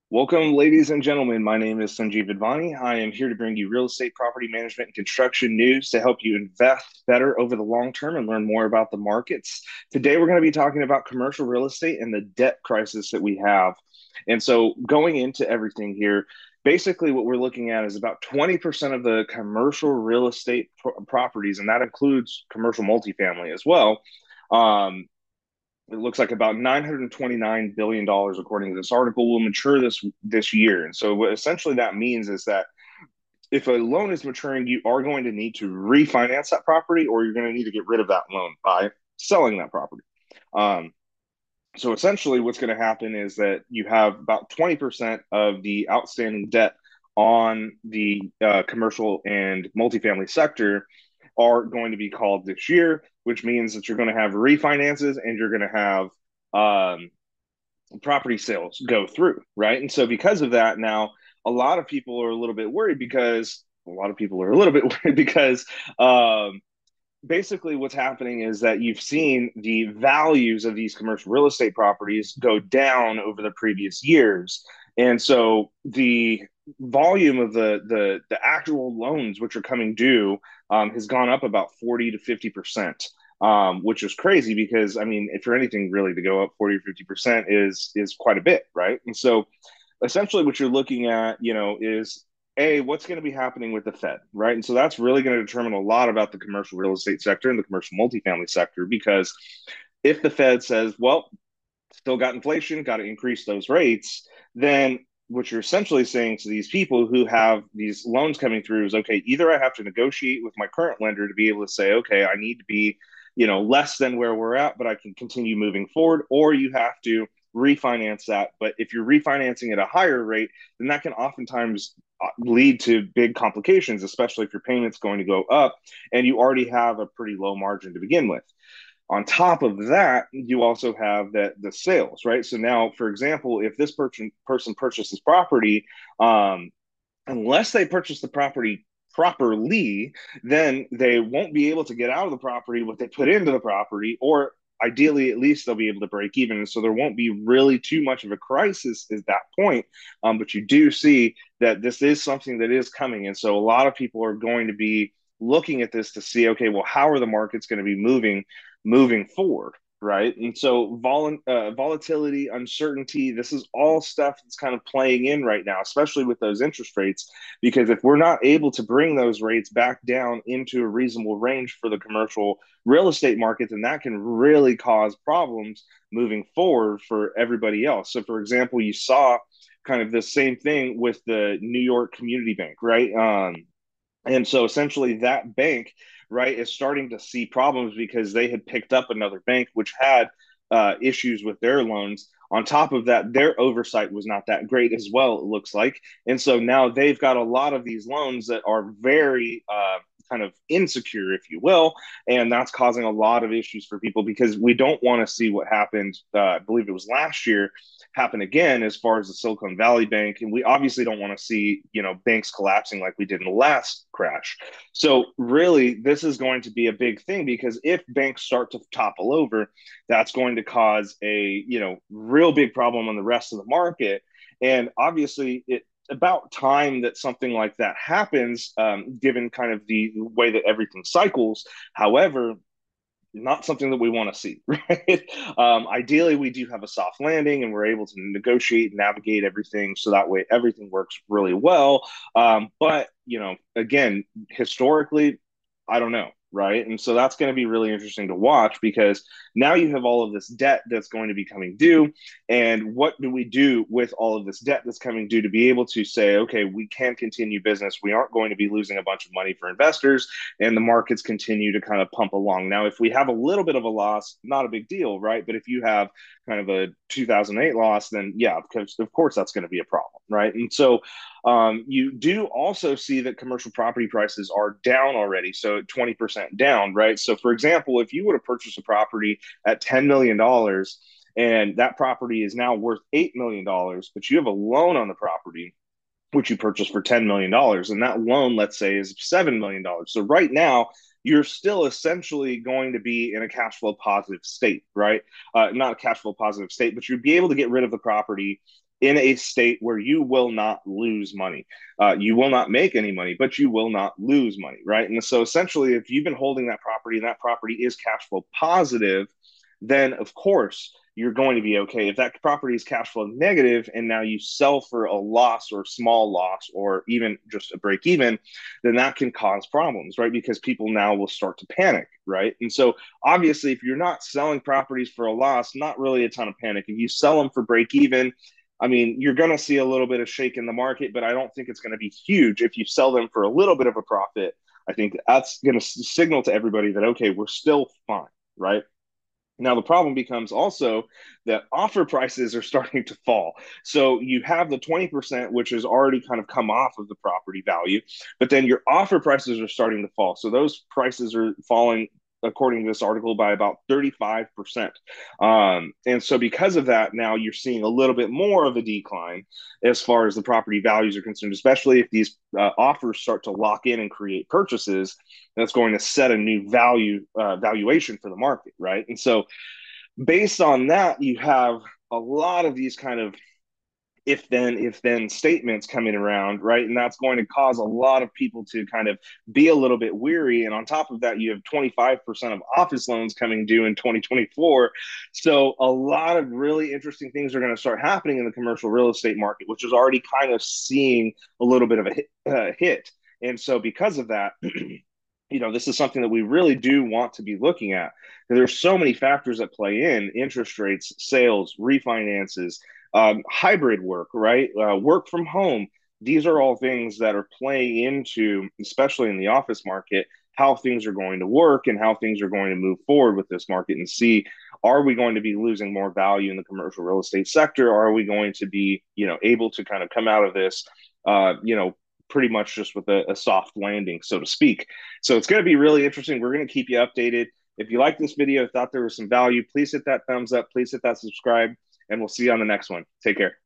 Welcome, ladies and gentlemen. My name is Sanjeev Advani. I am here to bring you real estate, property management, and construction news to help you invest better over the long term and learn more about the markets. Today, we're going to be talking about commercial real estate and the debt crisis that we have. And so, going into everything here, basically, what we're looking at is about 20% of the commercial real estate properties, and that includes commercial multifamily as well. Um, it looks like about $929 billion, according to this article, will mature this year. And so what essentially that means is that if a loan is maturing, you are going to need to refinance that property, or you're going to need to get rid of that loan by selling that property. Um, so essentially, what's going to happen is that you have about 20% of the outstanding debt on the commercial and multifamily sector are going to be called this year, which means that you're going to have refinances and you're going to have um, property sales go through, right? And so because of that, now a lot of people are a little bit worried because um, basically what's happening is that you've seen the values of these commercial real estate properties go down over the previous years. And so the volume of the actual loans which are coming due has gone up about 40 to 50%. Which is crazy because I mean, if for anything really to go up 40 or 50% is quite a bit, right? And so essentially what you're looking at, is what's going to be happening with the Fed, right? And so that's really going to determine a lot about the commercial real estate sector and the commercial multifamily sector because if the Fed says, well, still got inflation, got to increase those rates, then what you're essentially saying to these people who have these loans coming through is, okay, either I have to negotiate with my current lender to be able to say, okay, I need to be, less than where we're at, but I can continue moving forward, or you have to refinance that. But if you're refinancing at a higher rate, then that can oftentimes lead to big complications, especially if your payment's going to go up and you already have a pretty low margin to begin with. On top of that, you also have that the sales, right? So now, for example, if this person purchases property, um, unless they purchase the property properly, then they won't be able to get out of the property what they put into the property, or ideally, at least they'll be able to break even. And so there won't be really too much of a crisis at that point. But you do see that this is something that is coming. And so a lot of people are going to be looking at this to see, okay, well, how are the markets going to be moving forward? Right. And so volatility, uncertainty, this is all stuff that's kind of playing in right now, especially with those interest rates. Because if we're not able to bring those rates back down into a reasonable range for the commercial real estate market, then that can really cause problems moving forward for everybody else. So, for example, you saw kind of the same thing with the New York Community Bank, right? And so essentially that bank, right, is starting to see problems because they had picked up another bank which had issues with their loans. On top of that, their oversight was not that great as well, it looks like. And so now they've got a lot of these loans that are very kind of insecure, if you will. And that's causing a lot of issues for people because we don't want to see what happened, I believe it was last year, happen again as far as the Silicon Valley Bank. And we obviously don't want to see, banks collapsing like we did in the last crash. So really, this is going to be a big thing because if banks start to topple over, that's going to cause a, real big problem on the rest of the market. And obviously it about time that something like that happens, given kind of the way that everything cycles. However, not something that we want to see, right? Ideally, we do have a soft landing and we're able to negotiate and navigate everything so that way everything works really well. But, again, historically, I don't know, right? And so that's going to be really interesting to watch because now you have all of this debt that's going to be coming due. And what do we do with all of this debt that's coming due to be able to say, okay, we can continue business. We aren't going to be losing a bunch of money for investors and the markets continue to kind of pump along. Now, if we have a little bit of a loss, not a big deal, right? But if you have kind of a 2008 loss, then yeah, because of course that's going to be a problem, right? And so you do also see that commercial property prices are down already, so 20% down, right? So, for example, if you were to purchase a property at $10 million and that property is now worth $8 million, but you have a loan on the property which you purchased for $10 million, and that loan, let's say, is $7 million. So right now, you're still essentially going to be in a cash flow positive state, right? Not a cash flow positive state, but you'd be able to get rid of the property in a state where you will not lose money. You will not make any money, but you will not lose money, right? And so essentially, if you've been holding that property and that property is cash flow positive, then of course you're going to be okay. If that property is cash flow negative and now you sell for a loss or small loss or even just a break even, then that can cause problems, right? Because people now will start to panic, right? And so obviously, if you're not selling properties for a loss, not really a ton of panic. If you sell them for break even, I mean, you're going to see a little bit of shake in the market, but I don't think it's going to be huge. If you sell them for a little bit of a profit, I think that's going to signal to everybody that, okay, we're still fine, right? Now, the problem becomes also that offer prices are starting to fall. So you have the 20%, which has already kind of come off of the property value, but then your offer prices are starting to fall. So those prices are falling, according to this article, by about 35%. And so because of that, now you're seeing a little bit more of a decline as far as the property values are concerned, especially if these offers start to lock in and create purchases. That's going to set a new valuation for the market, right? And so based on that, you have a lot of these kind of if then statements coming around, right? And that's going to cause a lot of people to kind of be a little bit weary. And on top of that, you have 25% of office loans coming due in 2024. So a lot of really interesting things are going to start happening in the commercial real estate market, which is already kind of seeing a little bit of a hit. And so because of that, this is something that we really do want to be looking at. There's so many factors that play in: interest rates, sales, refinances, hybrid work, right? Work from home. These are all things that are playing into, especially in the office market, how things are going to work and how things are going to move forward with this market and see, are we going to be losing more value in the commercial real estate sector? Or are we going to be, able to kind of come out of this, pretty much just with a soft landing, so to speak. So it's going to be really interesting. We're going to keep you updated. If you like this video, thought there was some value, please hit that thumbs up, please hit that subscribe, and we'll see you on the next one. Take care.